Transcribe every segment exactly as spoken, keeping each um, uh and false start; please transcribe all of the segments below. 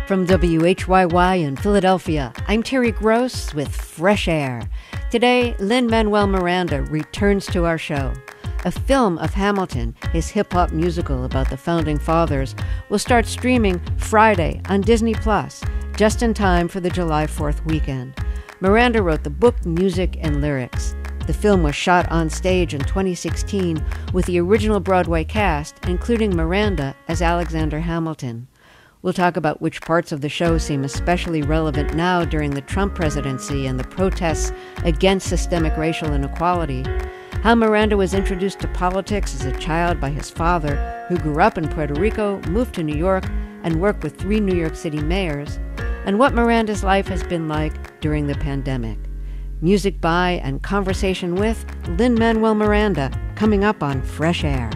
From W H Y Y in Philadelphia, I'm Terry Gross with Fresh Air. Today, Lin-Manuel Miranda returns to our show. A film of Hamilton, his hip-hop musical about the Founding Fathers, will start streaming Friday on Disney Plus, just in time for the July fourth weekend. Miranda wrote the book, music, and lyrics. The film was shot on stage in twenty sixteen with the original Broadway cast, including Miranda as Alexander Hamilton. We'll talk about which parts of the show seem especially relevant now during the Trump presidency and the protests against systemic racial inequality, how Miranda was introduced to politics as a child by his father, who grew up in Puerto Rico, moved to New York, and worked with three New York City mayors, and what Miranda's life has been like during the pandemic. Music by and conversation with Lin-Manuel Miranda, coming up on Fresh Air.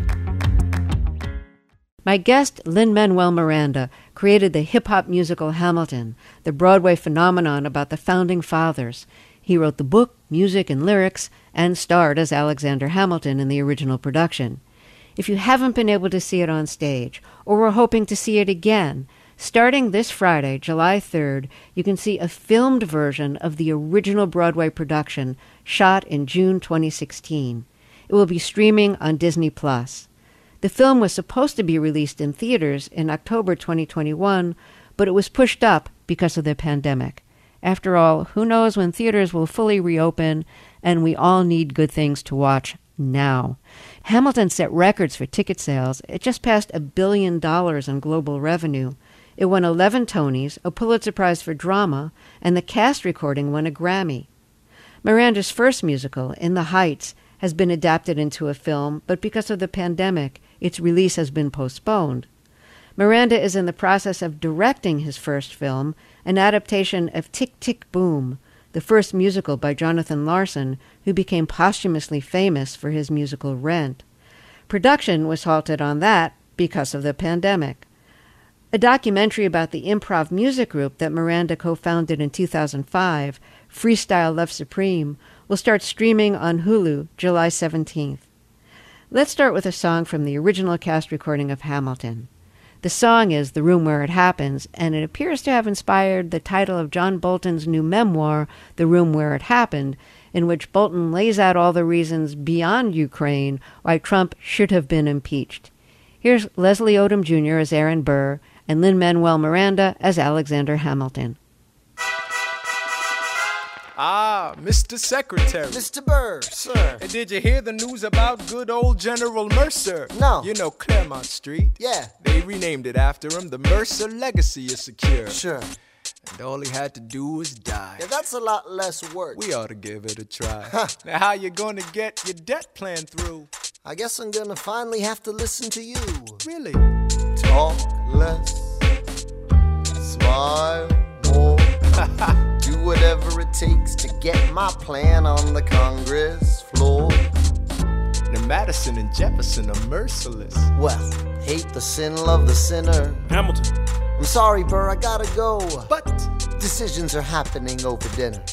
My guest, Lin-Manuel Miranda, created the hip-hop musical Hamilton, the Broadway phenomenon about the Founding Fathers. He wrote the book, music, and lyrics, and starred as Alexander Hamilton in the original production. If you haven't been able to see it on stage, or were hoping to see it again, starting this Friday, July third, you can see a filmed version of the original Broadway production, shot in June twenty sixteen. It will be streaming on Disney Plus. The film was supposed to be released in theaters in October twenty twenty-one, but it was pushed up because of the pandemic. After all, who knows when theaters will fully reopen, and we all need good things to watch now. Hamilton set records for ticket sales. It just passed a billion dollars in global revenue. It won eleven Tonys, a Pulitzer Prize for Drama, and the cast recording won a Grammy. Miranda's first musical, In the Heights, has been adapted into a film, but because of the pandemic, its release has been postponed. Miranda is in the process of directing his first film, an adaptation of Tick, Tick, Boom, the first musical by Jonathan Larson, who became posthumously famous for his musical Rent. Production was halted on that because of the pandemic. A documentary about the improv music group that Miranda co-founded in two thousand five, Freestyle Love Supreme, will start streaming on Hulu July seventeenth. Let's start with a song from the original cast recording of Hamilton. The song is The Room Where It Happens, and it appears to have inspired the title of John Bolton's new memoir, The Room Where It Happened, in which Bolton lays out all the reasons beyond Ukraine why Trump should have been impeached. Here's Leslie Odom Junior as Aaron Burr and Lin-Manuel Miranda as Alexander Hamilton. Ah, Mister Secretary. Mister Burr, sir. And did you hear the news about good old General Mercer? No. You know Claremont Street? Yeah. They renamed it after him. The Mercer legacy is secure. Sure. And all he had to do was die. Yeah, that's a lot less work. We ought to give it a try. Huh. Now, how you gonna get your debt plan through? I guess I'm gonna finally have to listen to you. Really? Talk less, smile more. Do whatever it takes to get my plan on the Congress floor. Now Madison and Jefferson are merciless. Well, hate the sin, love the sinner. Hamilton. I'm sorry, Burr, I gotta go. But decisions are happening over dinner.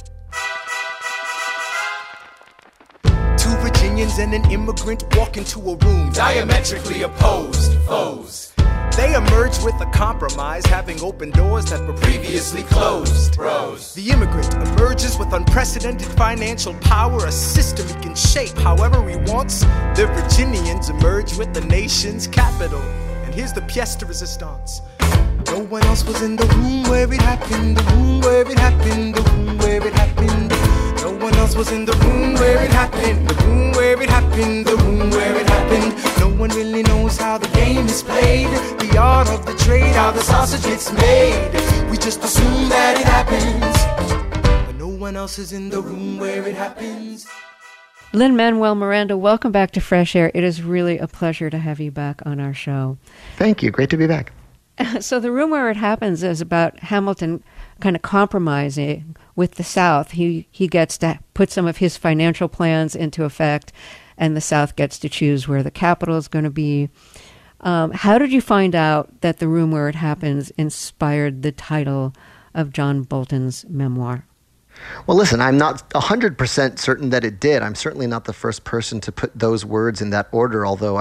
Two Virginians and an immigrant walk into a room diametrically opposed foes. They emerge with a compromise, having opened doors that were previously closed. Bros. The immigrant emerges with unprecedented financial power, a system he can shape however he wants. The Virginians emerge with the nation's capital. And here's the pièce de résistance. No one else was in the room where it happened, the room where it happened, the room where it happened. No one else was in the room where it happened, the room where it happened, the room where it happened. No one really knows how the game is played, the art of the trade, how the sausage gets made. We just assume that it happens, but no one else is in the room where it happens. Lin-Manuel Miranda, welcome back to Fresh Air. It is really a pleasure to have you back on our show. Thank you. Great to be back. So the room where it happens is about Hamilton kind of compromising with the South. He he gets to put some of his financial plans into effect, and the South gets to choose where the capital is going to be. Um, how did you find out that the room where it happens inspired the title of John Bolton's memoir? Well, listen, I'm not one hundred percent certain that it did. I'm certainly not the first person to put those words in that order, although I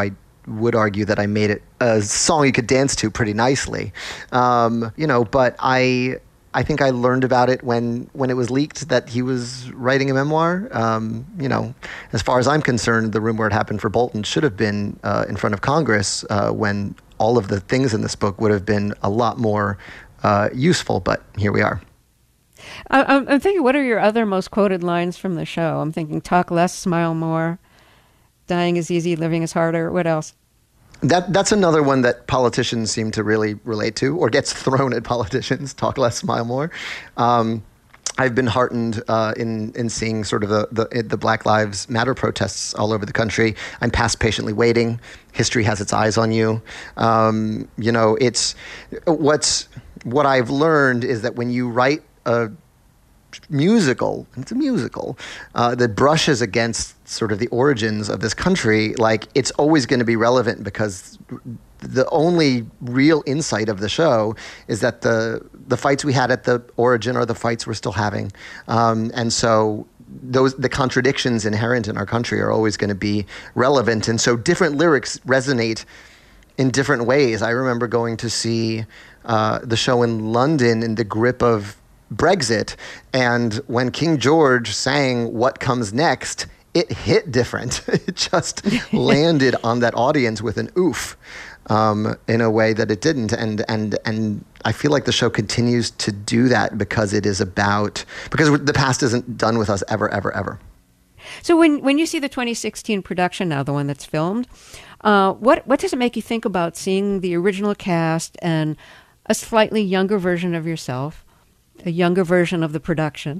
would argue that I made it a song you could dance to pretty nicely. Um, you know, but I I think I learned about it when when it was leaked that he was writing a memoir. Um, you know, as far as I'm concerned, the room where it happened for Bolton should have been uh, in front of Congress uh, when all of the things in this book would have been a lot more uh, useful. But here we are. I, I'm thinking, what are your other most quoted lines from the show? I'm thinking, talk less, smile more. Dying is easy, living is harder. What else? That that's another one that politicians seem to really relate to, or gets thrown at politicians. Talk less, smile more. Um, I've been heartened uh, in in seeing sort of the, the the Black Lives Matter protests all over the country. I'm past patiently waiting. History has its eyes on you. Um, you know, it's what's what I've learned is that when you write a musical, it's a musical, uh, that brushes against sort of the origins of this country, like it's always going to be relevant because the only real insight of the show is that the the fights we had at the origin are the fights we're still having. Um, and so those the contradictions inherent in our country are always going to be relevant. And so different lyrics resonate in different ways. I remember going to see uh, the show in London in the grip of Brexit, and when King George sang What Comes Next, it hit different. It just landed on that audience with an oof um, in a way that it didn't. And and and I feel like the show continues to do that because it is about, because the past isn't done with us ever, ever, ever. So when, when you see the twenty sixteen production now, the one that's filmed, uh, what, what does it make you think about seeing the original cast and a slightly younger version of yourself? A younger version of the production.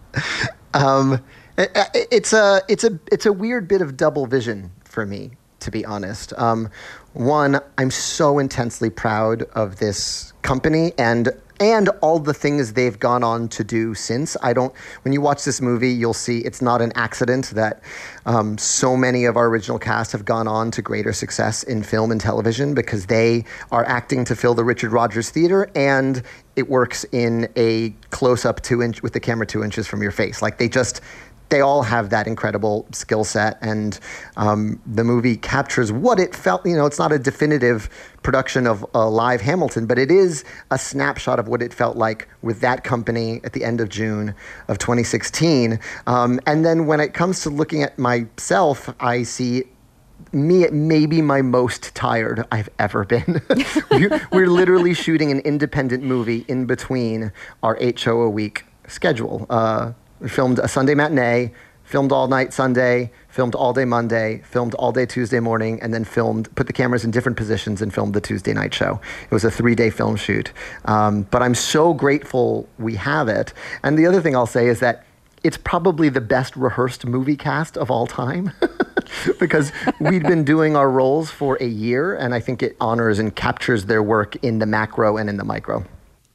Um, it, it's a it's a it's a weird bit of double vision for me, to be honest. Um, one, I'm so intensely proud of this company and and all the things they've gone on to do since. I don't. When you watch this movie, you'll see it's not an accident that um, so many of our original cast have gone on to greater success in film and television because they are acting to fill the Richard Rodgers Theater, and it works in a close-up two inch with the camera two inches from your face. Like they just. They all have that incredible skill set, and um, the movie captures what it felt. You know, it's not a definitive production of a live Hamilton, but it is a snapshot of what it felt like with that company at the end of June of twenty sixteen. Um, and then when it comes to looking at myself, I see me at maybe my most tired I've ever been. We're literally shooting an independent movie in between our eight show a week schedule. Uh, We filmed a Sunday matinee, filmed all night Sunday, filmed all day Monday, filmed all day Tuesday morning, and then filmed, put the cameras in different positions and filmed the Tuesday night show. It was a three-day film shoot. Um, but I'm so grateful we have it. And the other thing I'll say is that it's probably the best rehearsed movie cast of all time because we'd been doing our roles for a year, and I think it honors and captures their work in the macro and in the micro.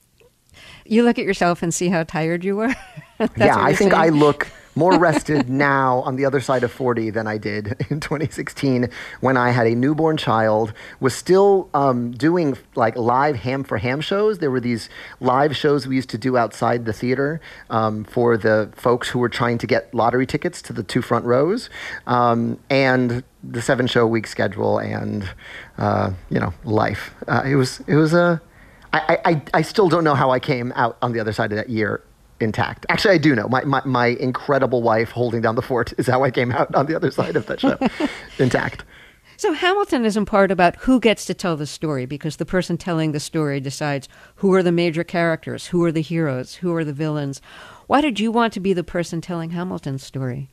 You look at yourself and see how tired you were? Yeah, I think saying? I look more rested now on the other side of forty than I did in twenty sixteen when I had a newborn child, was still um, doing like live ham for ham shows. There were these live shows we used to do outside the theater um, for the folks who were trying to get lottery tickets to the two front rows, um, and the seven show week schedule and, uh, you know, life. Uh, it was, it was a, I, I, I still don't know how I came out on the other side of that year intact. Actually, I do know. My, my my incredible wife holding down the fort is how I came out on the other side of that show, intact. So Hamilton is in part about who gets to tell the story, because the person telling the story decides who are the major characters, who are the heroes, who are the villains. Why did you want to be the person telling Hamilton's story?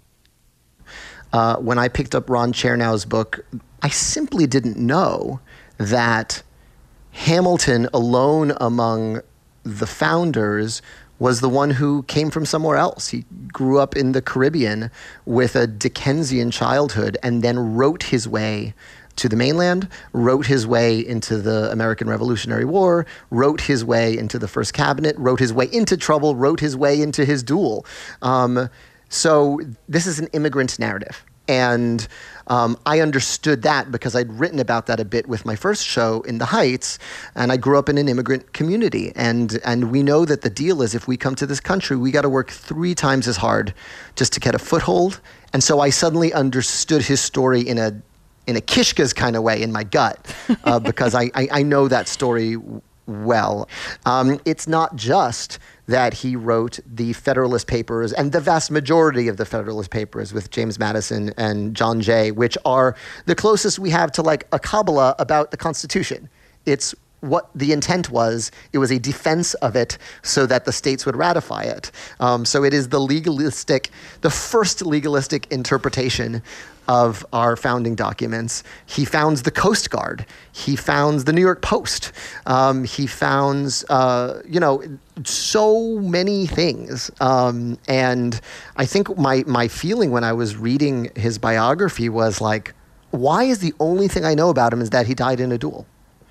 Uh, when I picked up Ron Chernow's book, I simply didn't know that Hamilton, alone among the founders, was the one who came from somewhere else. He grew up in the Caribbean with a Dickensian childhood and then wrote his way to the mainland, wrote his way into the American Revolutionary War, wrote his way into the First Cabinet, wrote his way into trouble, wrote his way into his duel. Um, so this is an immigrant narrative. And um, I understood that because I'd written about that a bit with my first show in the Heights, and I grew up in an immigrant community. And and we know that the deal is if we come to this country, we got to work three times as hard just to get a foothold. And so I suddenly understood his story in a in a Kishka's kind of way in my gut, uh, because I, I, I know that story well. Um, it's not just that he wrote the Federalist Papers and the vast majority of the Federalist Papers with James Madison and John Jay, which are the closest we have to like a Kabbalah about the Constitution. It's what the intent was. It was a defense of it so that the states would ratify it. Um, so it is the legalistic, the first legalistic interpretation of our founding documents. He founds the Coast Guard. He founds the New York Post. Um, he founds, uh, you know, so many things. Um, and I think my my feeling when I was reading his biography was like, why is the only thing I know about him is that he died in a duel?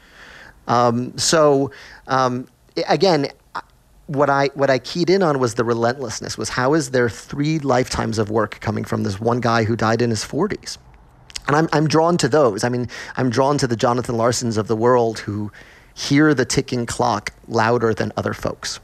Um, so um, again, what I what I keyed in on was the relentlessness, was how is there three lifetimes of work coming from this one guy who died in his forties? And I'm I'm drawn to those. I mean, I'm drawn to the Jonathan Larsons of the world who hear the ticking clock louder than other folks.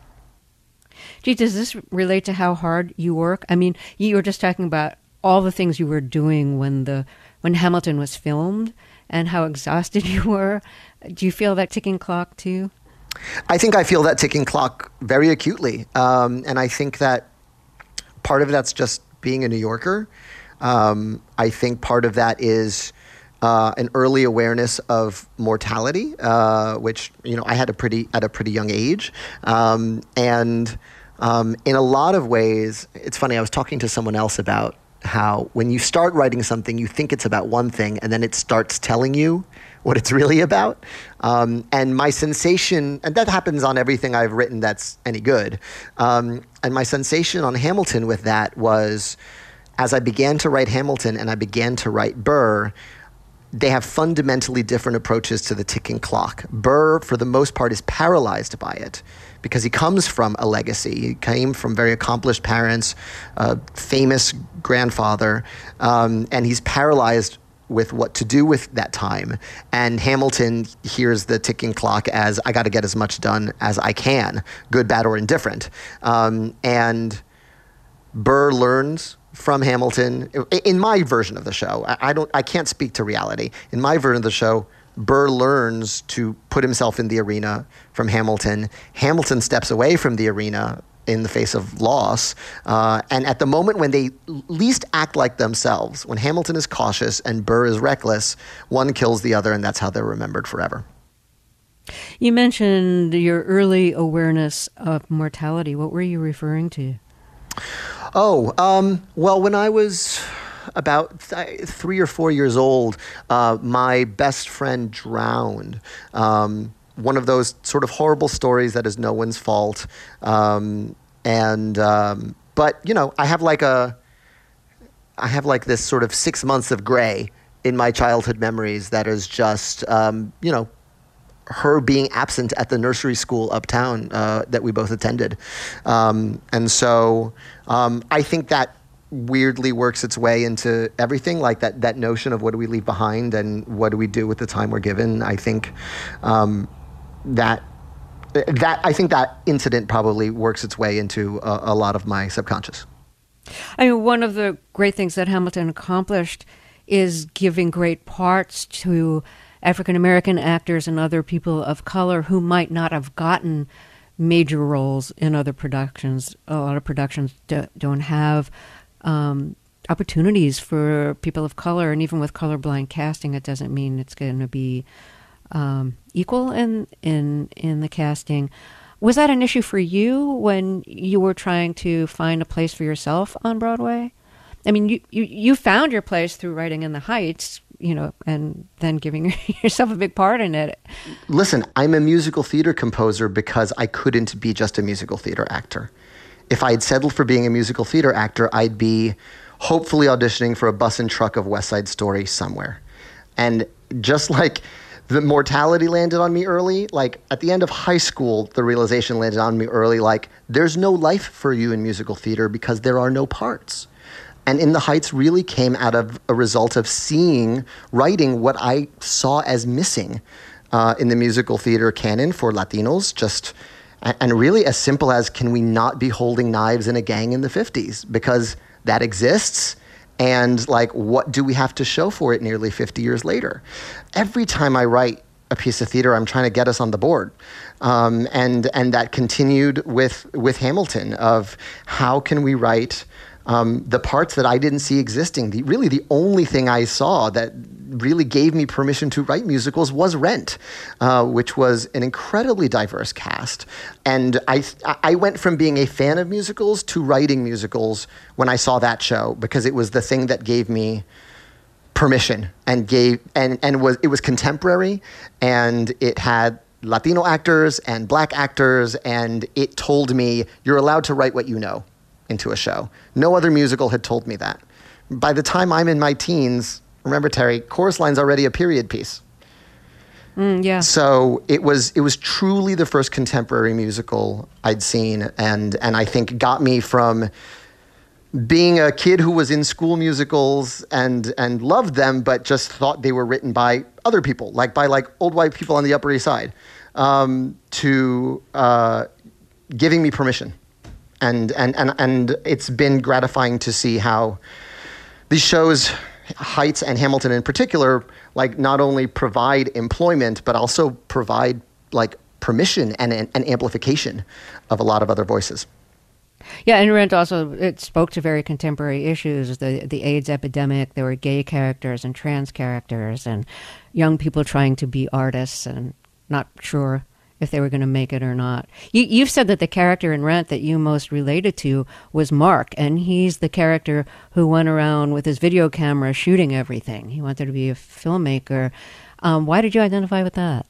Gee, does this relate to how hard you work? I mean, you were just talking about all the things you were doing when the when Hamilton was filmed and how exhausted you were. Do you feel that ticking clock too? I think I feel that ticking clock very acutely. Um, and I think that part of that's just being a New Yorker. Um, I think part of that is uh, an early awareness of mortality, uh, which, you know, I had a pretty at a pretty young age. Um, and um, in a lot of ways, it's funny, I was talking to someone else about how when you start writing something, you think it's about one thing, and then it starts telling you what it's really about. Um, and my sensation, and that happens on everything I've written that's any good. Um, and my sensation on Hamilton with that was, as I began to write Hamilton and I began to write Burr, they have fundamentally different approaches to the ticking clock. Burr, for the most part, is paralyzed by it because he comes from a legacy. He came from very accomplished parents, a famous grandfather, um, and he's paralyzed with what to do with that time. And Hamilton hears the ticking clock as, I got to get as much done as I can, good, bad, or indifferent. Um, and Burr learns from Hamilton. In my version of the show, I don't, I can't speak to reality. In my version of the show, Burr learns to put himself in the arena from Hamilton. Hamilton steps away from the arena in the face of loss. Uh, and at the moment when they least act like themselves, when Hamilton is cautious and Burr is reckless, one kills the other, and that's how they're remembered forever. You mentioned your early awareness of mortality. What were you referring to? Oh, um, well, when I was about th- three or four years old, uh, my best friend drowned. Um, one of those sort of horrible stories that is no one's fault. Um, and, um, but, you know, I have like a, I have like this sort of six months of gray in my childhood memories that is just, um, you know, her being absent at the nursery school uptown uh, that we both attended. Um, and so um, I think that weirdly works its way into everything, like that that notion of what do we leave behind and what do we do with the time we're given. I think um, that that I think that incident probably works its way into a, a lot of my subconscious. I mean, one of the great things that Hamilton accomplished is giving great parts to African-American actors and other people of color who might not have gotten major roles in other productions. A lot of productions do, don't have um, opportunities for people of color, and even with colorblind casting, it doesn't mean it's going to be um, equal in, in, in the casting. Was that an issue for you when you were trying to find a place for yourself on Broadway? I mean, you, you, you found your place through writing In the Heights, you know, and then giving yourself a big part in it. Listen, I'm a musical theater composer because I couldn't be just a musical theater actor. If I had settled for being a musical theater actor, I'd be hopefully auditioning for a bus and truck of West Side Story somewhere. And just like the mortality landed on me early, like at the end of high school, the realization landed on me early, like there's no life for you in musical theater because there are no parts. And In the Heights really came out of a result of seeing, writing what I saw as missing uh, in the musical theater canon for Latinos, just, and really as simple as, can we not be holding knives in a gang in the fifties? Because that exists, And like, what do we have to show for it nearly fifty years later? Every time I write a piece of theater, I'm trying to get us on the board. Um, and and that continued with with Hamilton of how can we write um, the parts that I didn't see existing. The, really the only thing I saw that really gave me permission to write musicals was Rent, uh, which was an incredibly diverse cast. And I I went from being a fan of musicals to writing musicals when I saw that show, because it was the thing that gave me permission and gave and and was it was contemporary, and it had Latino actors and Black actors, and it told me you're allowed to write what you know into a show. No other musical had told me that. By the time I'm in my teens, remember, Terry, Chorus Line's already a period piece. Mm, yeah. So it was it was truly the first contemporary musical I'd seen, and and I think got me from being a kid who was in school musicals and and loved them, but just thought they were written by other people, like by like old white people on the Upper East Side, um, to uh, giving me permission. And, and and and it's been gratifying to see how these shows, Heights and Hamilton in particular, like not only provide employment, but also provide like permission and, and, and amplification of a lot of other voices. Yeah, and Rent also, it spoke to very contemporary issues, the the AIDS epidemic. There were gay characters and trans characters and young people trying to be artists and not sure if they were going to make it or not. You, you've said that the character in Rent that you most related to was Mark, and he's the character who went around with his video camera shooting everything. He wanted to be a filmmaker. Um, why did you identify with that?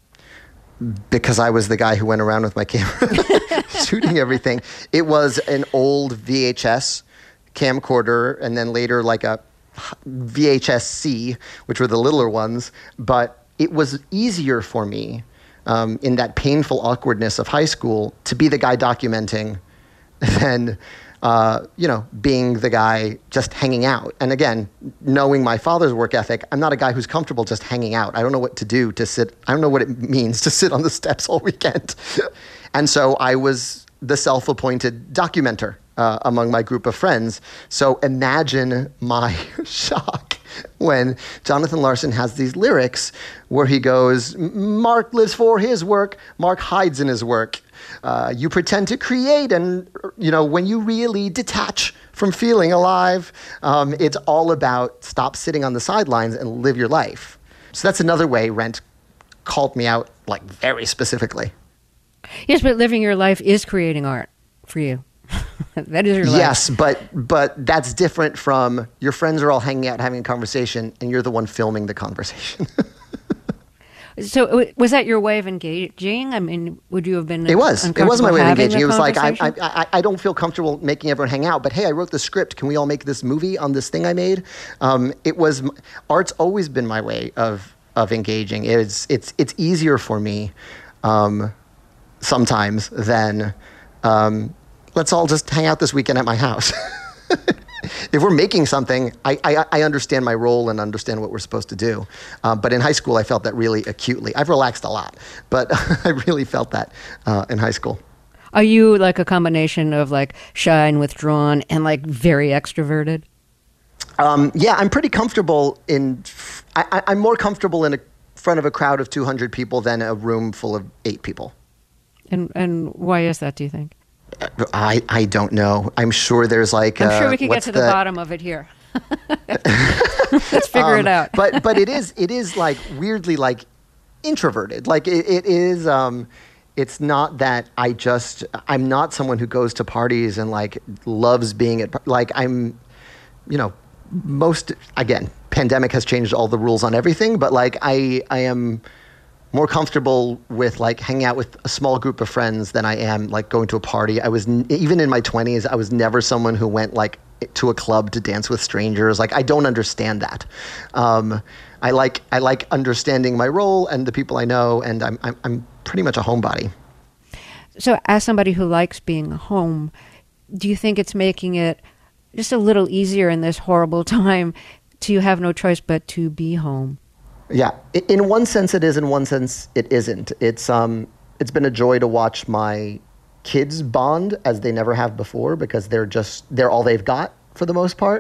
Because I was the guy who went around with my camera shooting everything. It was an old V H S camcorder, and then later like a V H S C, which were the littler ones. But it was easier for me um, in that painful awkwardness of high school to be the guy documenting than uh, you know, being the guy just hanging out. And again, knowing my father's work ethic, I'm not a guy who's comfortable just hanging out. I don't know what to do to sit. I don't know what it means to sit on the steps all weekend. And so I was the self-appointed documenter uh, among my group of friends. So imagine my shock when Jonathan Larson has these lyrics where he goes, Mark lives for his work, Mark hides in his work. Uh, you pretend to create, and you know when you really detach from feeling alive, um, it's all about stop sitting on the sidelines and live your life. So that's another way Rent called me out, like very specifically. Yes, but living your life is creating art for you. That is your life. Yes, but but that's different from your friends are all hanging out having a conversation, and you're the one filming the conversation. So was that your way of engaging? I mean, would you have been It was. It was my way of engaging. It was like, I, I, I, I don't feel comfortable making everyone hang out, but hey, I wrote the script. Can we all make this movie on this thing I made? Um, it was, art's always been my way of of engaging. It's it's it's easier for me um, sometimes than um, let's all just hang out this weekend at my house. If we're making something, I, I, I understand my role and understand what we're supposed to do. Um, but in high school, I felt that really acutely. I've relaxed a lot, but I really felt that uh, in high school. Are you like a combination of like shy and withdrawn and like very extroverted? Um, yeah, I'm pretty comfortable in, I, I'm more comfortable in a front of a crowd of two hundred people than a room full of eight people. And and why is that, do you think? I, I don't know. I'm sure there's like... I'm uh, sure we can get to the, the bottom of it here. Let's figure um, it out. but but it is it is like weirdly like introverted. Like it, it is... Um, it's not that I just... I'm not someone who goes to parties and like loves being at... Like I'm, you know, most... Again, pandemic has changed all the rules on everything, but like I I am... more comfortable with like hanging out with a small group of friends than I am like going to a party. I was n- even in my twenties, I was never someone who went like to a club to dance with strangers. Like I don't understand that. Um, I like I like understanding my role and the people I know, and I'm I'm, I'm pretty much a homebody. So, as somebody who likes being home, do you think it's making it just a little easier in this horrible time to have no choice but to be home? Yeah, in one sense it is, in one sense it isn't. It's um, it's been a joy to watch my kids bond as they never have before because they're just, they're all they've got for the most part.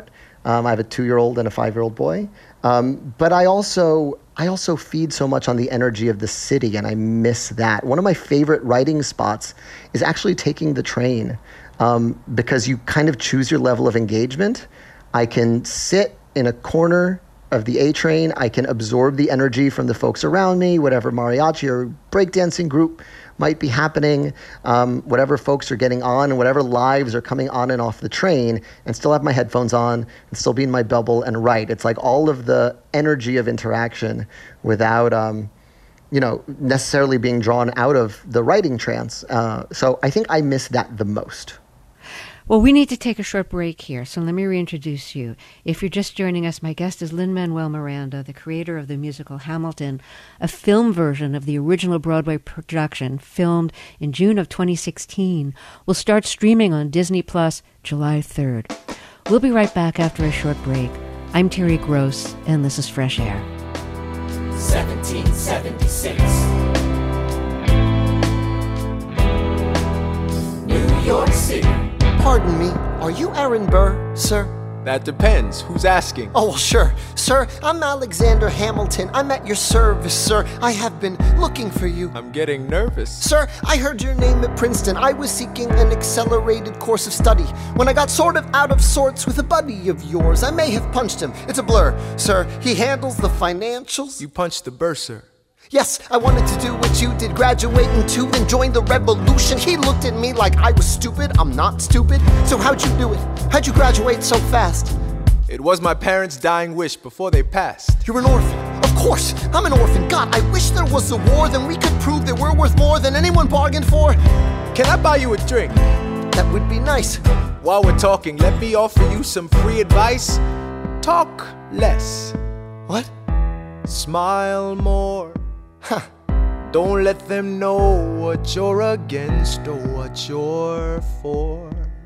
Um, I have a two-year-old and a five-year-old boy. Um, but I also I also feed so much on the energy of the city, and I miss that. One of my favorite writing spots is actually taking the train, um, because you kind of choose your level of engagement. I can sit in a corner of the A train. I can absorb the energy from the folks around me, whatever mariachi or breakdancing group might be happening, um, whatever folks are getting on, and whatever lives are coming on and off the train, and still have my headphones on and still be in my bubble and write. It's like all of the energy of interaction without, um, you know, necessarily being drawn out of the writing trance. Uh, so I think I miss that the most. Well, we need to take a short break here, so let me reintroduce you. If you're just joining us, my guest is Lin-Manuel Miranda, the creator of the musical Hamilton, a film version of the original Broadway production, filmed in June of twenty sixteen, will start streaming on Disney Plus July third. We'll be right back after a short break. I'm Terry Gross, and this is Fresh Air. seventeen seventy-six, New York City. Pardon me, are you Aaron Burr, sir? That depends. Who's asking? Oh, well, sure. Sir, I'm Alexander Hamilton. I'm at your service, sir. I have been looking for you. I'm getting nervous. Sir, I heard your name at Princeton. I was seeking an accelerated course of study. When I got sort of out of sorts with a buddy of yours, I may have punched him. It's a blur. Sir, he handles the financials. You punched the bursar. Yes, I wanted to do what you did, graduate into and join the revolution. He looked at me like I was stupid. I'm not stupid. So how'd you do it? How'd you graduate so fast? It was my parents' dying wish before they passed. You're an orphan. Of course, I'm an orphan. God, I wish there was a war, then we could prove that we're worth more than anyone bargained for. Can I buy you a drink? That would be nice. While we're talking, let me offer you some free advice. Talk less. What? Smile more. Huh. Don't let them know what you're against or what you're for.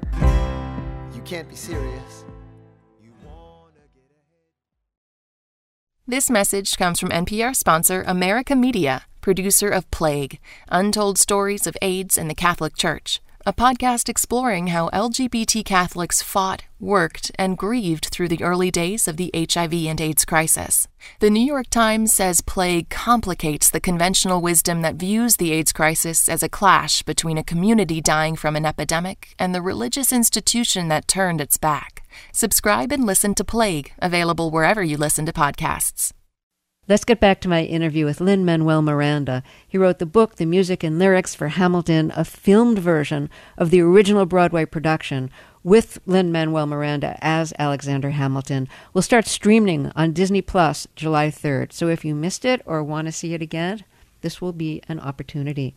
You can't be serious. You wanna get ahead. This message comes from N P R sponsor America Media, producer of Plague, Untold Stories of AIDS and the Catholic Church, a podcast exploring how L G B T Catholics fought, worked, and grieved through the early days of the H I V and AIDS crisis. The New York Times says Plague complicates the conventional wisdom that views the AIDS crisis as a clash between a community dying from an epidemic and the religious institution that turned its back. Subscribe and listen to Plague, available wherever you listen to podcasts. Let's get back to my interview with Lin-Manuel Miranda. He wrote the book, The Music and Lyrics for Hamilton, a filmed version of the original Broadway production with Lin-Manuel Miranda as Alexander Hamilton. Will start streaming on Disney Plus July third. So if you missed it or want to see it again, this will be an opportunity.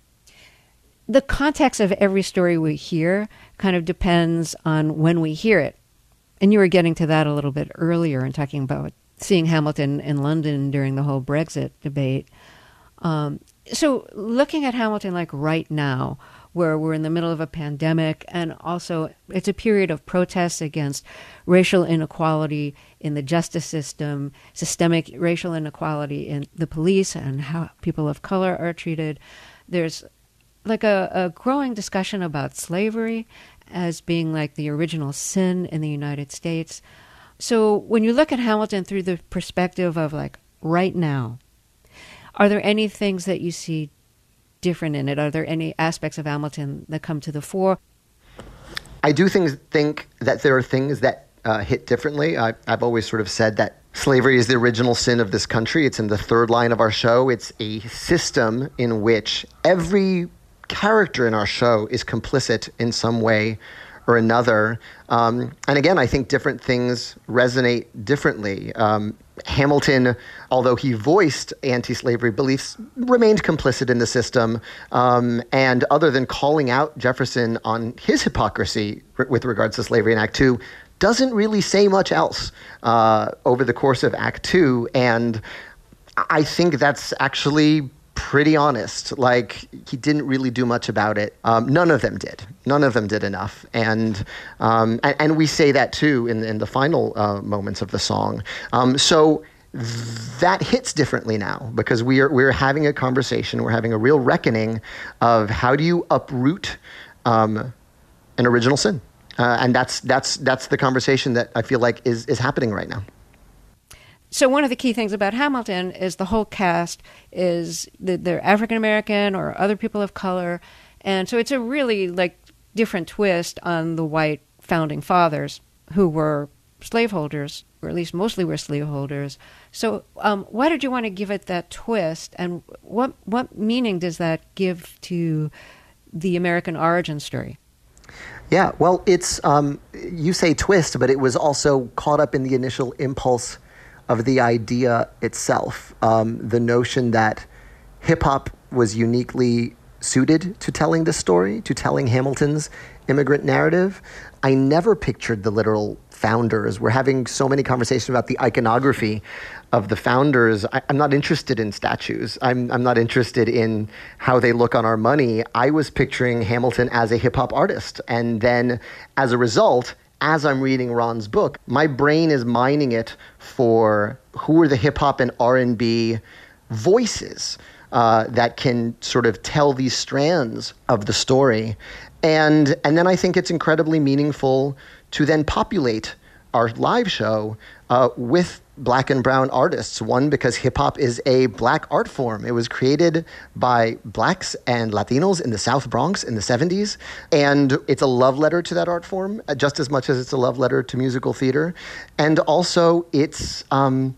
The context of every story we hear kind of depends on when we hear it. And you were getting to that a little bit earlier and talking about seeing Hamilton in London during the whole Brexit debate. Um, so looking at Hamilton like right now, where we're in the middle of a pandemic, and also it's a period of protests against racial inequality in the justice system, systemic racial inequality in the police and how people of color are treated. There's like a, a growing discussion about slavery as being like the original sin in the United States. So when you look at Hamilton through the perspective of like right now, are there any things that you see different in it? Are there any aspects of Hamilton that come to the fore? I do things, think that there are things that uh, hit differently. I, I've always sort of said that slavery is the original sin of this country. It's in the third line of our show. It's a system in which every character in our show is complicit in some way or another. Um, and again, I think different things resonate differently. Um, Hamilton, although he voiced anti-slavery beliefs, remained complicit in the system. Um, and other than calling out Jefferson on his hypocrisy r- with regards to slavery in Act Two, doesn't really say much else uh, over the course of Act Two. And I think that's actually pretty honest. Like, he didn't really do much about it. Um, none of them did. None of them did enough. And um, and, and we say that too in, in the final uh, moments of the song. Um, so that hits differently now because we are we're having a conversation. We're having a real reckoning of how do you uproot um, an original sin. Uh, and that's that's that's the conversation that I feel like is is happening right now. So one of the key things about Hamilton is the whole cast is that they're African American or other people of color, and so it's a really like different twist on the white founding fathers who were slaveholders, or at least mostly were slaveholders. So um, why did you want to give it that twist, and what what meaning does that give to the American origin story? Yeah, well, it's, um, you say twist, but it was also caught up in the initial impulse of the idea itself. Um, the notion that hip-hop was uniquely suited to telling the story, to telling Hamilton's immigrant narrative. I never pictured the literal founders. We're having so many conversations about the iconography of the founders. I, I'm not interested in statues. I'm, I'm not interested in how they look on our money. I was picturing Hamilton as a hip-hop artist. And then as a result, as I'm reading Ron's book, my brain is mining it for who are the hip-hop and R and B voices uh, that can sort of tell these strands of the story. And and then I think it's incredibly meaningful to then populate our live show uh, with Black and brown artists. One, because hip-hop is a Black art form. It was created by Blacks and Latinos in the South Bronx in the seventies. And it's a love letter to that art form, just as much as it's a love letter to musical theater. And also, it's um,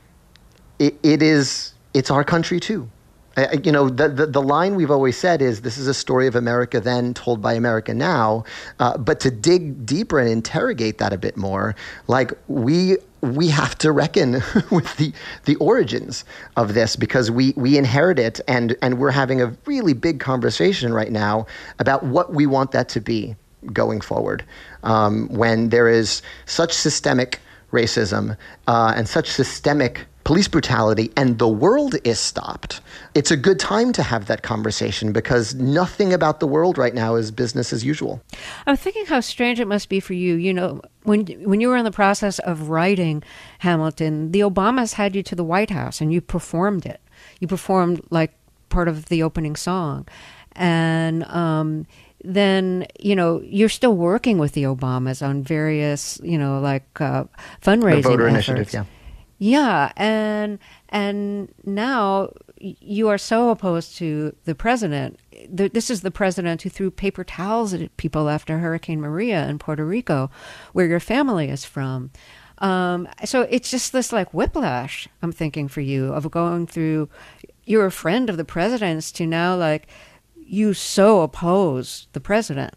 it, it is it's our country, too. Uh, you know, the, the the line we've always said is, this is a story of America then told by America now. Uh, but to dig deeper and interrogate that a bit more, like we we have to reckon with the the origins of this, because we we inherit it, and and we're having a really big conversation right now about what we want that to be going forward. Um, when there is such systemic racism uh, and such systemic police brutality, and the world is stopped, it's a good time to have that conversation, because nothing about the world right now is business as usual. I'm thinking how strange it must be for you. You know, when when you were in the process of writing Hamilton, the Obamas had you to the White House and you performed it. You performed like part of the opening song. And um, then, you know, you're still working with the Obamas on various, you know, like uh, fundraising the voter efforts. initiative, yeah. Yeah, and and now you are so opposed to the president. This is the president who threw paper towels at people after Hurricane Maria in Puerto Rico, where your family is from. Um, so it's just this like whiplash, I'm thinking, for you, of going through, you're a friend of the president's, to now like you so oppose the president.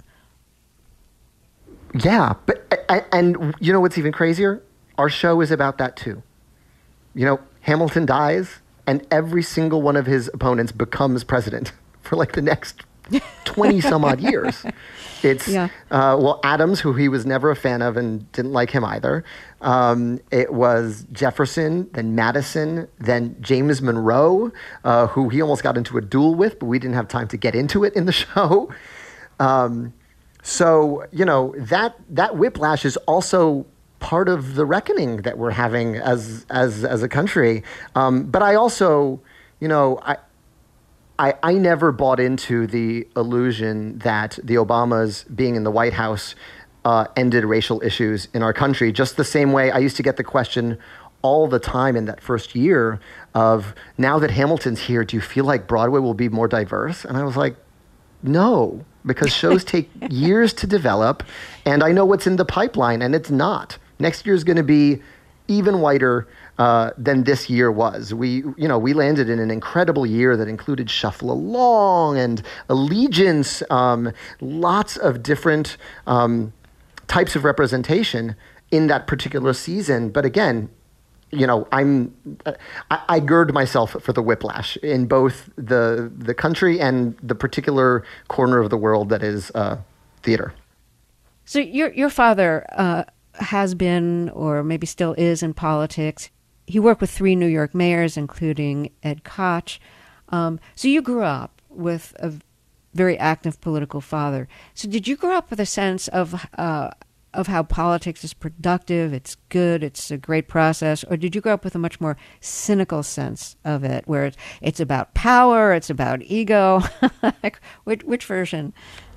Yeah, but and, and you know what's even crazier? Our show is about that too. You know, Hamilton dies, and every single one of his opponents becomes president for like the next twenty some odd years. It's, yeah. uh, well, Adams, who he was never a fan of and didn't like him either. Um, it was Jefferson, then Madison, then James Monroe, uh, who he almost got into a duel with, but we didn't have time to get into it in the show. Um, so, you know, that that whiplash is also part of the reckoning that we're having as as as a country. Um, but I also, you know, I, I I never bought into the illusion that the Obamas being in the White House uh, ended racial issues in our country. Just the same way I used to get the question all the time in that first year of, now that Hamilton's here, do you feel like Broadway will be more diverse? And I was like, no, because shows take years to develop, and I know what's in the pipeline, and it's not. Next year is going to be even whiter uh, than this year was. We, you know, we landed in an incredible year that included Shuffle Along and Allegiance, um, lots of different um, types of representation in that particular season. But again, you know, I'm I, I gird myself for the whiplash in both the the country and the particular corner of the world that is uh, theater. So your your father Uh... has been, or maybe still is, in politics. He worked with three New York mayors, including Ed Koch. Um, so you grew up with a very active political father. So did you grow up with a sense of uh, of how politics is productive, it's good, it's a great process, or did you grow up with a much more cynical sense of it, where it's, it's about power, it's about ego? Like, which, which version?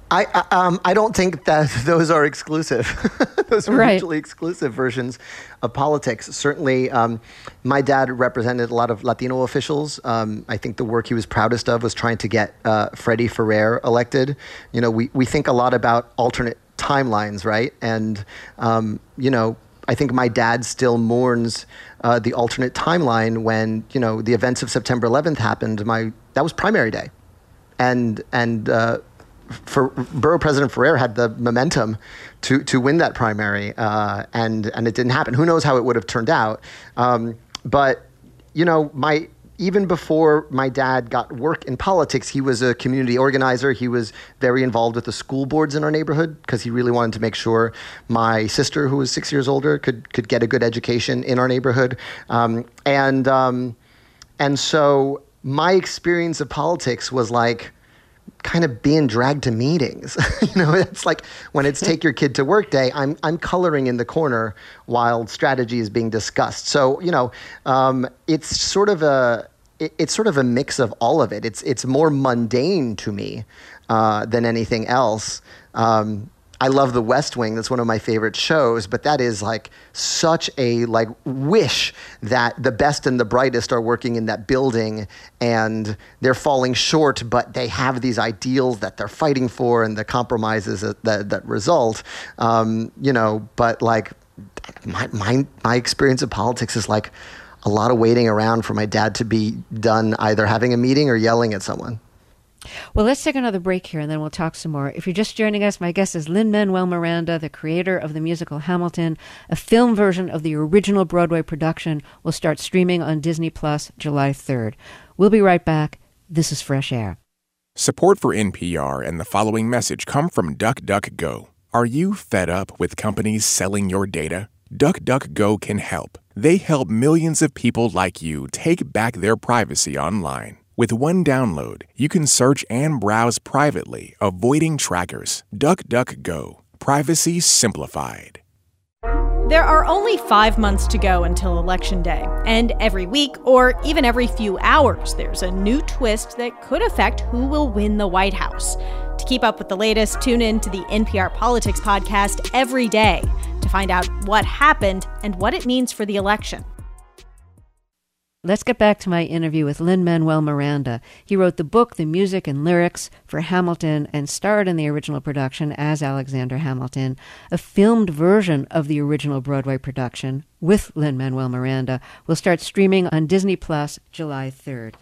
I um, I don't think that those are exclusive. Those are right. mutually exclusive versions of politics. Certainly, um, my dad represented a lot of Latino officials. Um, I think the work he was proudest of was trying to get uh, Freddie Ferrer elected. You know, we, we think a lot about alternate timelines, right? And, um, you know, I think my dad still mourns uh, the alternate timeline when, you know, the events of September eleventh happened. My that was primary day. And, and, uh, For Borough President Ferrer had the momentum to to win that primary, uh, and and it didn't happen. Who knows how it would have turned out? Um, but you know, my even before my dad got work in politics, he was a community organizer. He was very involved with the school boards in our neighborhood because he really wanted to make sure my sister, who was six years older, could could get a good education in our neighborhood. Um, and um, and so my experience of politics was like kind of being dragged to meetings. You know, it's like when it's take your kid to work day, I'm I'm coloring in the corner while strategy is being discussed. So, you know, um, it's sort of a it, it's sort of a mix of all of it. It's it's more mundane to me uh, than anything else. Um, I love The West Wing. That's one of my favorite shows, but that is like such a like wish that the best and the brightest are working in that building and they're falling short, but they have these ideals that they're fighting for and the compromises that, that, that result. Um, you know, but like my, my, my experience of politics is like a lot of waiting around for my dad to be done either having a meeting or yelling at someone. Well, let's take another break here, and then we'll talk some more. If you're just joining us, my guest is Lin-Manuel Miranda, the creator of the musical Hamilton. A film version of the original Broadway production will start streaming on Disney Plus July third. We'll be right back. This is Fresh Air. Support for N P R and the following message come from DuckDuckGo. Are you fed up with companies selling your data? DuckDuckGo can help. They help millions of people like you take back their privacy online. With one download, you can search and browse privately, avoiding trackers. DuckDuckGo. Privacy simplified. There are only five months to go until Election Day, and every week, or even every few hours, there's a new twist that could affect who will win the White House. To keep up with the latest, tune in to the N P R Politics podcast every day to find out what happened and what it means for the election. Let's get back to my interview with Lin-Manuel Miranda. He wrote the book, the music and lyrics for Hamilton, and starred in the original production as Alexander Hamilton. A filmed version of the original Broadway production with Lin-Manuel Miranda will start streaming on Disney Plus July third.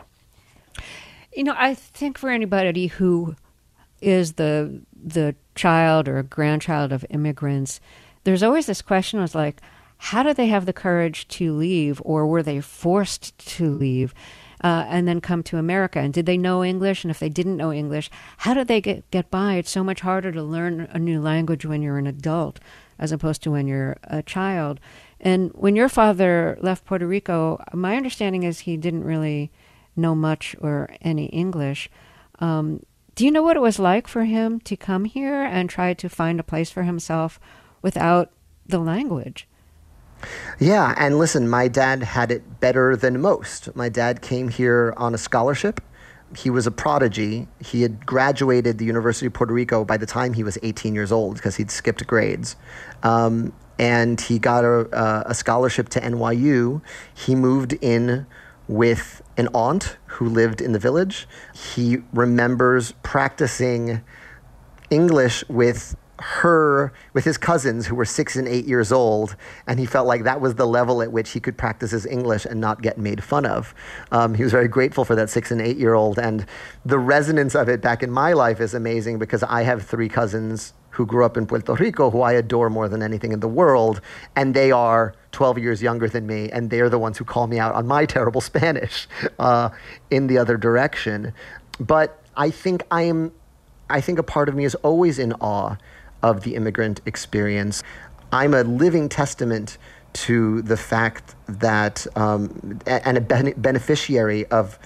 You know, I think for anybody who is the the child or grandchild of immigrants, there's always this question of like, how did they have the courage to leave, or were they forced to leave uh, and then come to America? And did they know English? And if they didn't know English, how did they get, get by? It's so much harder to learn a new language when you're an adult as opposed to when you're a child. And when your father left Puerto Rico, my understanding is he didn't really know much or any English. Um, do you know what it was like for him to come here and try to find a place for himself without the language? Yeah, and listen, my dad had it better than most. My dad came here on a scholarship. He was a prodigy. He had graduated the University of Puerto Rico by the time he was eighteen years old because he'd skipped grades. Um, and he got a, a scholarship to N Y U. He moved in with an aunt who lived in the village. He remembers practicing English with her, with his cousins who were six and eight years old, and he felt like that was the level at which he could practice his English and not get made fun of. Um, he was very grateful for that six and eight year old, and the resonance of it back in my life is amazing because I have three cousins who grew up in Puerto Rico who I adore more than anything in the world, and they are twelve years younger than me, and they're the ones who call me out on my terrible Spanish uh, in the other direction. But I think I am, I think a part of me is always in awe of the immigrant experience. I'm a living testament to the fact that, um, and a ben- beneficiary of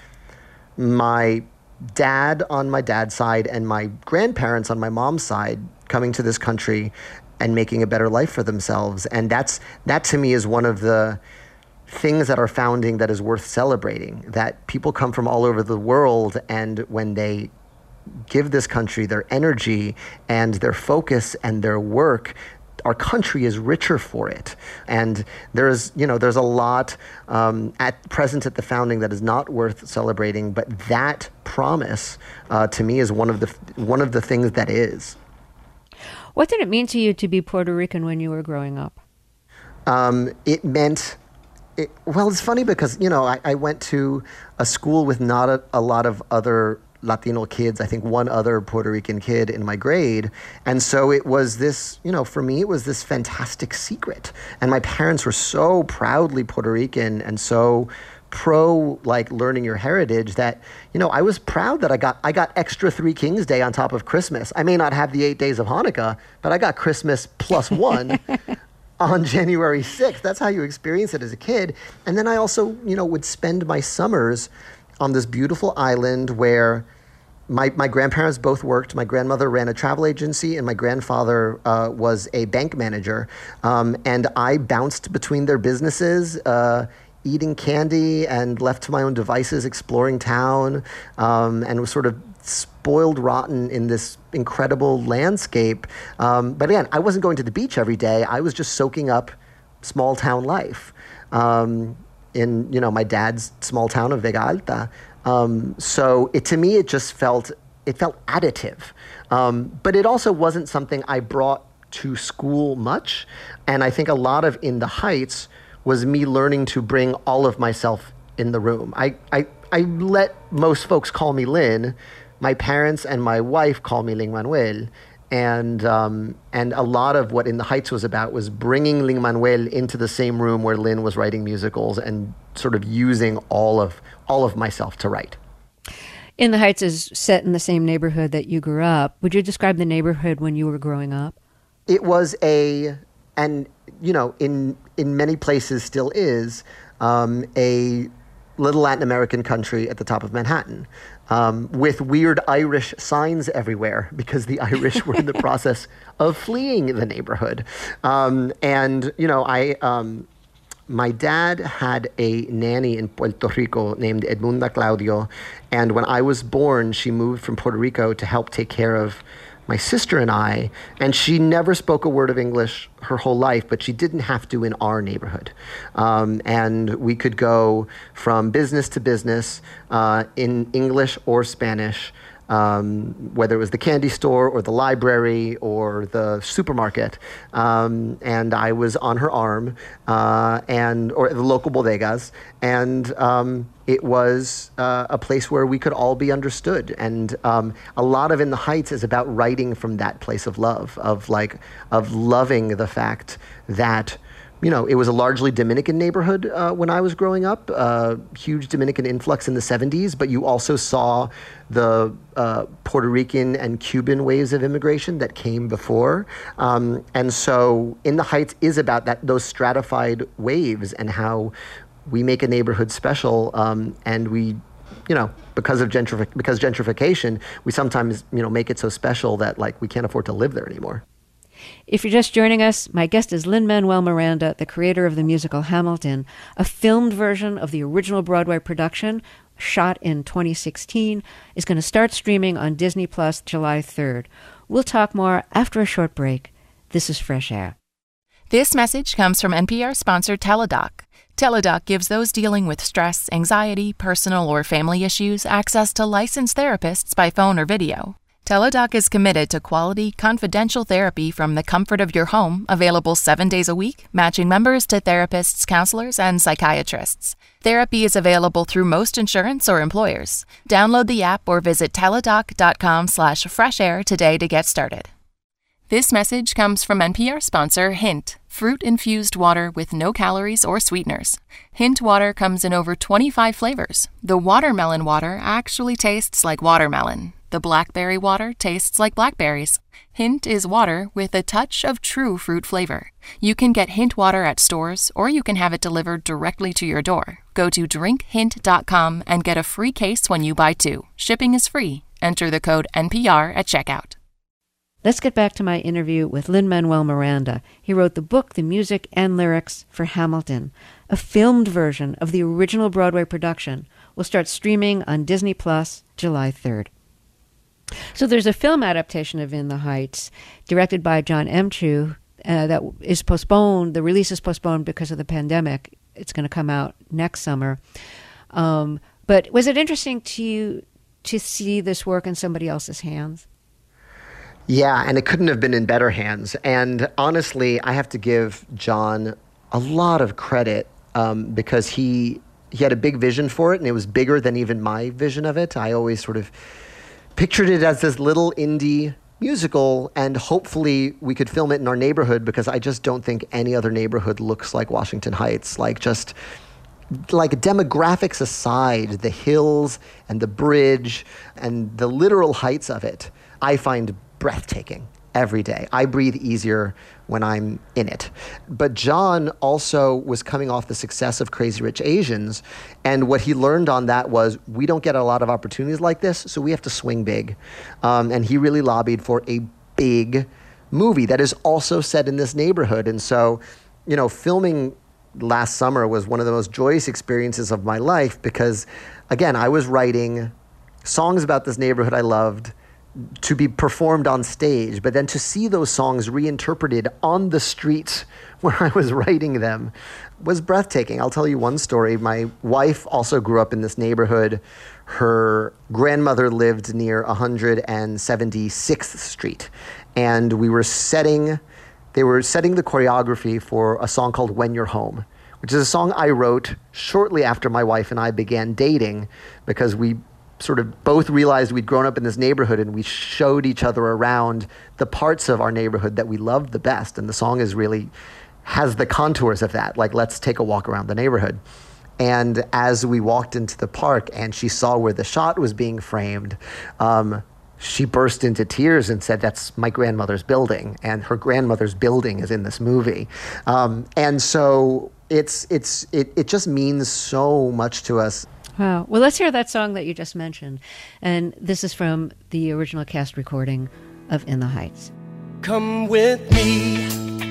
my dad on my dad's side and my grandparents on my mom's side coming to this country and making a better life for themselves. And that's that to me is one of the things at our founding that is worth celebrating, that people come from all over the world, and when they give this country their energy and their focus and their work, our country is richer for it. And there's, you know, there's a lot um, at present at the founding that is not worth celebrating, but that promise uh, to me is one of the one of the things that is. What did it mean to you to be Puerto Rican when you were growing up? Um, it meant, it, well, it's funny because, you know, I, I went to a school with not a, a lot of other Latino kids, I think one other Puerto Rican kid in my grade. And so it was this, you know, for me, it was this fantastic secret. And my parents were so proudly Puerto Rican and so pro, like, learning your heritage that, you know, I was proud that I got I got extra Three Kings Day on top of Christmas. I may not have the eight days of Hanukkah, but I got Christmas plus one on January sixth. That's how you experience it as a kid. And then I also, you know, would spend my summers on this beautiful island where my, my grandparents both worked. My grandmother ran a travel agency and my grandfather uh, was a bank manager. Um, and I bounced between their businesses, uh, eating candy and left to my own devices, exploring town, um, and was sort of spoiled rotten in this incredible landscape. Um, but again, I wasn't going to the beach every day. I was just soaking up small town life. Um, in, you know, my dad's small town of Vega Alta. Um, so it, to me, it just felt, it felt additive. Um, but it also wasn't something I brought to school much. And I think a lot of In the Heights was me learning to bring all of myself in the room. I, I, I let most folks call me Lin. My parents and my wife call me Lin-Manuel. And um, and a lot of what In the Heights was about was bringing Lin-Manuel into the same room where Lin was writing musicals and sort of using all of all of myself to write. In the Heights is set in the same neighborhood that you grew up. Would you describe the neighborhood when you were growing up? It was a, and you know, in in many places still is, um, a little Latin American country at the top of Manhattan. Um, with weird Irish signs everywhere because the Irish were in the process of fleeing the neighborhood. Um, and, you know, I, um, my dad had a nanny in Puerto Rico named Edmunda Claudio. And when I was born, she moved from Puerto Rico to help take care of my sister and I, and she never spoke a word of English her whole life, but she didn't have to in our neighborhood. Um, and we could go from business to business uh, in English or Spanish, um, whether it was the candy store or the library or the supermarket. Um, and I was on her arm, uh, and or the local bodegas, and um, it was uh, a place where we could all be understood. And um, a lot of In the Heights is about writing from that place of love, of like, of loving the fact that, you know, it was a largely Dominican neighborhood uh, when I was growing up, uh, huge Dominican influx in the seventies, but you also saw the uh, Puerto Rican and Cuban waves of immigration that came before. Um, and so In the Heights is about that, those stratified waves and how we make a neighborhood special, um, and we, you know, because of gentrific- because gentrification, we sometimes, you know, make it so special that like we can't afford to live there anymore. If you're just joining us, my guest is Lin-Manuel Miranda, the creator of the musical Hamilton, a filmed version of the original Broadway production, shot in twenty sixteen, is going to start streaming on Disney Plus July third. We'll talk more after a short break. This is Fresh Air. This message comes from N P R sponsor Teladoc. Teladoc gives those dealing with stress, anxiety, personal or family issues access to licensed therapists by phone or video. Teladoc is committed to quality, confidential therapy from the comfort of your home, available seven days a week, matching members to therapists, counselors, and psychiatrists. Therapy is available through most insurance or employers. Download the app or visit teladoc.com slash fresh air today to get started. This message comes from N P R sponsor Hint, fruit-infused water with no calories or sweeteners. Hint water comes in over twenty-five flavors. The watermelon water actually tastes like watermelon. The blackberry water tastes like blackberries. Hint is water with a touch of true fruit flavor. You can get Hint water at stores, or you can have it delivered directly to your door. Go to drink hint dot com and get a free case when you buy two. Shipping is free. Enter the code N P R at checkout. Let's get back to my interview with Lin-Manuel Miranda. He wrote the book, the music, and lyrics for Hamilton. A filmed version of the original Broadway production will start streaming on Disney Plus July third. So there's a film adaptation of In the Heights, directed by John Emchu, uh, that is postponed. The release is postponed because of the pandemic. It's going to come out next summer. Um, but was it interesting to you to see this work in somebody else's hands? Yeah, and it couldn't have been in better hands. And honestly, I have to give John a lot of credit um, because he he had a big vision for it, and it was bigger than even my vision of it. I always sort of pictured it as this little indie musical, and hopefully we could film it in our neighborhood, because I just don't think any other neighborhood looks like Washington Heights. Like, just like demographics aside, the hills and the bridge and the literal heights of it, I find breathtaking every day. I breathe easier when I'm in it. But John also was coming off the success of Crazy Rich Asians, and what he learned on that was, we don't get a lot of opportunities like this, so we have to swing big. Um, and he really lobbied for a big movie that is also set in this neighborhood. And so, you know, filming last summer was one of the most joyous experiences of my life, because, again, I was writing songs about this neighborhood I loved to be performed on stage, but then to see those songs reinterpreted on the streets where I was writing them was breathtaking. I'll tell you one story. My wife also grew up in this neighborhood. Her grandmother lived near one hundred seventy-sixth Street, and we were setting, they were setting the choreography for a song called When You're Home, which is a song I wrote shortly after my wife and I began dating, because we sort of both realized we'd grown up in this neighborhood, and we showed each other around the parts of our neighborhood that we loved the best. And the song is really, has the contours of that, like, let's take a walk around the neighborhood. And as we walked into the park and she saw where the shot was being framed, um, she burst into tears and said, that's my grandmother's building, and her grandmother's building is in this movie. Um, and so it's it's it, it just means so much to us. Wow. Well, let's hear that song that you just mentioned. And this is from the original cast recording of In the Heights. Come with me.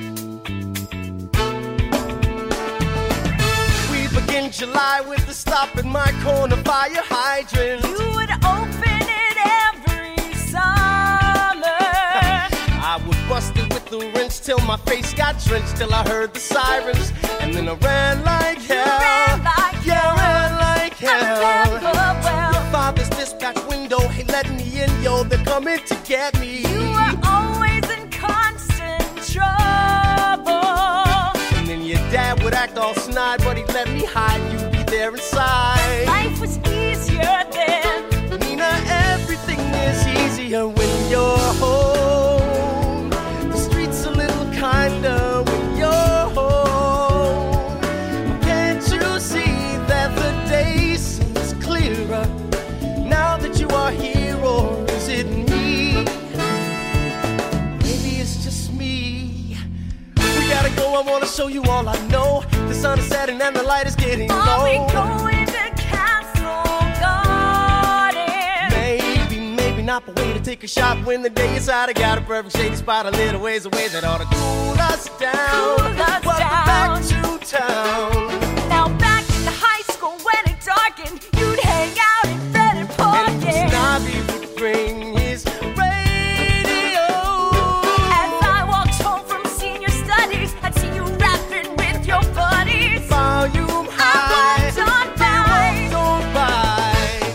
We begin July with the stop at my corner fire hydrant. You would open it every summer. I would bust it with the wrench till my face got drenched, till I heard the sirens, and then I ran like hell. You ran like yeah, hell. ran like hell. I remember well. Your father's dispatch window, he let me in, yo, they're coming to get me. You were always in constant trouble. And then your dad would act all snide, but he let me hide, you'd be there inside. Life was easier then. Nina, everything is easier when you're home. The streets a little kinder when you're home. Can't you see that the day seems clearer now that you are here, or is it me? Maybe it's just me. We gotta go, I wanna show you all I know. The sun is setting and the light is getting Are low. we going to Castle Garden? Maybe, maybe not, but way to take a shot when the day is out. I got a perfect shady spot a little ways away that ought to cool us down. Cool us Welcome down. back to town. Now back in high school when it darkened, you'd hang out in Frederick Park. And yeah. Snobby would bring his radio. As I walked home from senior studies, I'd see you rapping with your buddies. Volume high. I walked on by. Don't buy.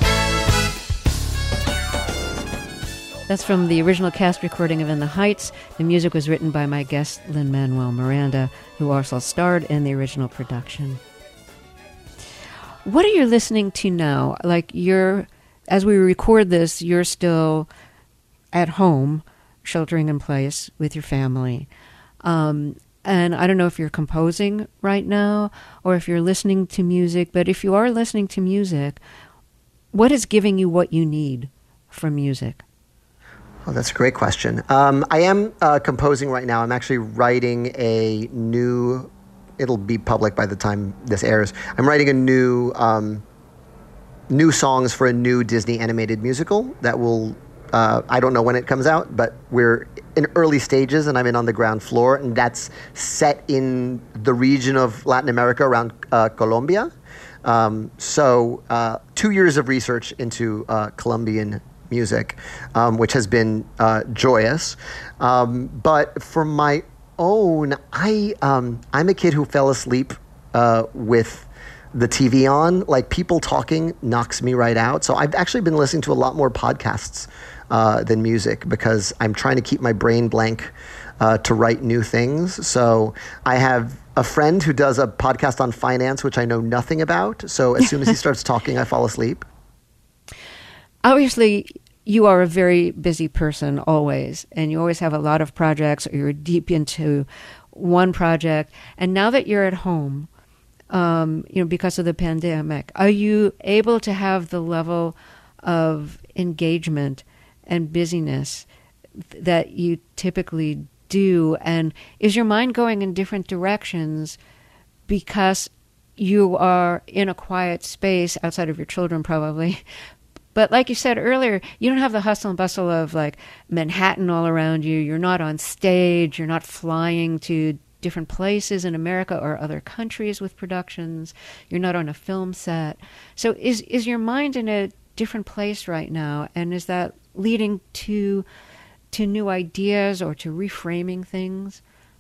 That's from the original cast recording of In the Heights. The music was written by my guest, Lin-Manuel Miranda, who also starred in the original production. What are you listening to now? Like, you're, as we record this, you're still at home, sheltering in place with your family. Um, and I don't know if you're composing right now or if you're listening to music, but if you are listening to music, what is giving you what you need from music? Oh, that's a great question. Um, I am uh, composing right now. I'm actually writing a new, it'll be public by the time this airs. I'm writing a new, um, new songs for a new Disney animated musical that will, uh, I don't know when it comes out, but we're in early stages and I'm in on the ground floor, and that's set in the region of Latin America around uh, Colombia. Um, so uh, two years of research into uh, Colombian music, um, which has been uh, joyous. Um, but for my own, I um, I'm a kid who fell asleep uh, with the T V on. Like, people talking knocks me right out. So I've actually been listening to a lot more podcasts uh, than music, because I'm trying to keep my brain blank uh, to write new things. So I have a friend who does a podcast on finance, which I know nothing about. So as soon as he starts talking, I fall asleep. Obviously, you are a very busy person always, and you always have a lot of projects, or you're deep into one project. And now that you're at home, um, you know, because of the pandemic, are you able to have the level of engagement and busyness that you typically do? And is your mind going in different directions because you are in a quiet space outside of your children, probably? But like you said earlier, you don't have the hustle and bustle of like Manhattan all around you. You're not on stage. You're not flying to different places in America or other countries with productions. You're not on a film set. So is is your mind in a different place right now? And is that leading to to new ideas or to reframing things?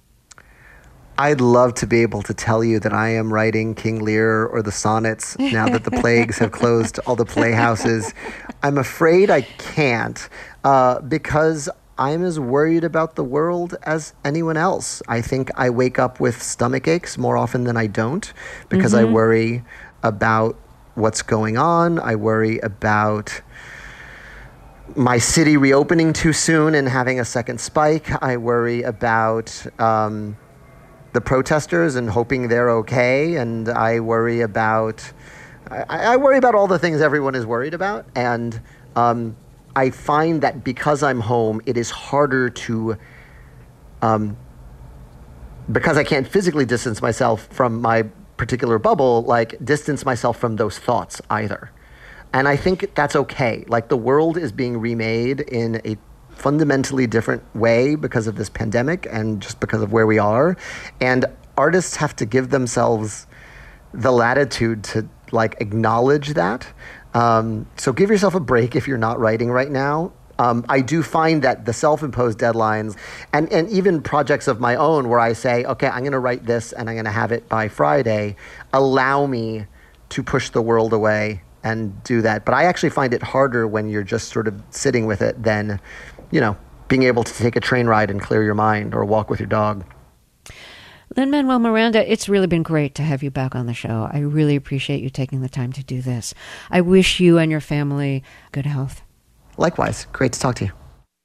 I'd love to be able to tell you that I am writing King Lear or the Sonnets now that the plagues have closed all the playhouses. I'm afraid I can't uh, because I'm as worried about the world as anyone else. I think I wake up with stomach aches more often than I don't, because mm-hmm. I worry about what's going on. I worry about my city reopening too soon and having a second spike. I worry about um, the protesters and hoping they're okay. And I worry about, I, I worry about all the things everyone is worried about. And um, I find that because I'm home, it is harder to, um, because I can't physically distance myself from my particular bubble, like distance myself from those thoughts either. And I think that's okay. Like, the world is being remade in a fundamentally different way because of this pandemic and just because of where we are. And artists have to give themselves the latitude to like acknowledge that. Um, so give yourself a break if you're not writing right now. Um, I do find that the self-imposed deadlines and, and even projects of my own where I say, okay, I'm going to write this and I'm going to have it by Friday, allow me to push the world away and do that. But I actually find it harder when you're just sort of sitting with it than, you know, being able to take a train ride and clear your mind or walk with your dog. Lin-Manuel Miranda, it's really been great to have you back on the show. I really appreciate you taking the time to do this. I wish you and your family good health. Likewise. Great to talk to you.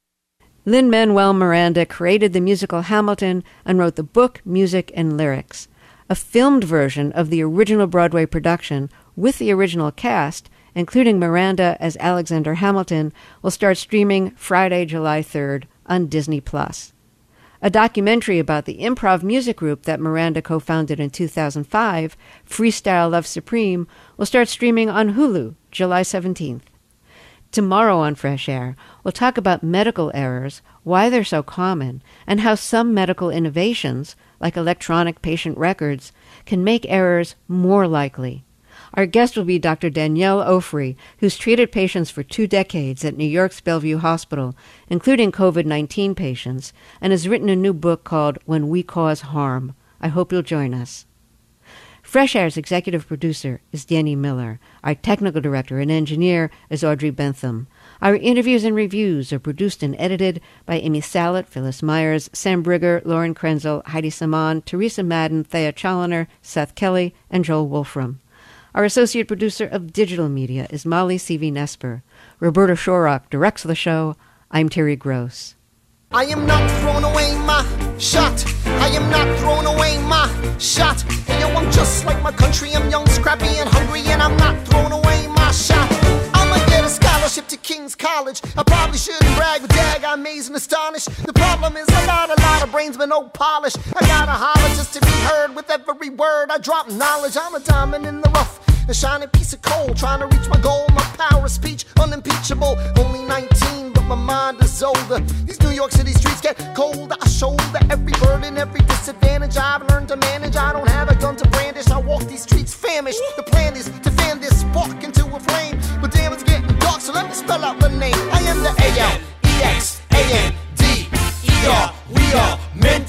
Lin-Manuel Miranda created the musical Hamilton and wrote the book, music, and lyrics. A filmed version of the original Broadway production with the original cast, including Miranda as Alexander Hamilton, will start streaming Friday, July third on Disney Plus. A documentary about the improv music group that Miranda co-founded in two thousand five, Freestyle Love Supreme, will start streaming on Hulu July seventeenth. Tomorrow on Fresh Air, we'll talk about medical errors, why they're so common, and how some medical innovations, like electronic patient records, can make errors more likely. Our guest will be Doctor Danielle Ofri, who's treated patients for two decades at New York's Bellevue Hospital, including COVID nineteen patients, and has written a new book called When We Cause Harm. I hope you'll join us. Fresh Air's executive producer is Danny Miller. Our technical director and engineer is Audrey Bentham. Our interviews and reviews are produced and edited by Amy Salet, Phyllis Myers, Sam Brigger, Lauren Krenzel, Heidi Saman, Teresa Madden, Thea Challoner, Seth Kelly, and Joel Wolfram. Our associate producer of digital media is Molly C V Nesper. Roberta Shorrock directs the show. I'm Terry Gross. I am not throwing away my shot. I am not throwing away my shot. Hey, yo, I'm just like my country. I'm young, scrappy, and hungry, and I'm not throwing away my shot. I'ma get a scholarship to King's College. I probably shouldn't brag, but dag, I'm amazed and astonished. The problem is I got a lot of brains, but no polish. I gotta holler just to be heard with every word. I drop knowledge. I'm a diamond in the rough, a shining piece of coal, trying to reach my goal. My power of speech, unimpeachable. Only nineteen, but my mind is older. These New York City streets get colder. I shoulder every burden, every disadvantage I've learned to manage. I don't have a gun to brandish. I walk these streets famished. The plan is to fan this spark into a flame. But damn, it's getting dark, so let me spell out the name. I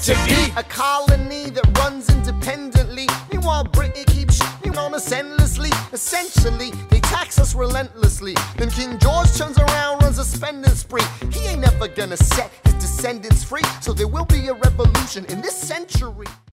to be a colony that runs independently. Meanwhile, Britain keeps shitting on us endlessly. Essentially, they tax us relentlessly. Then King George turns around, runs a spending spree. He ain't never gonna set his descendants free. So there will be a revolution in this century.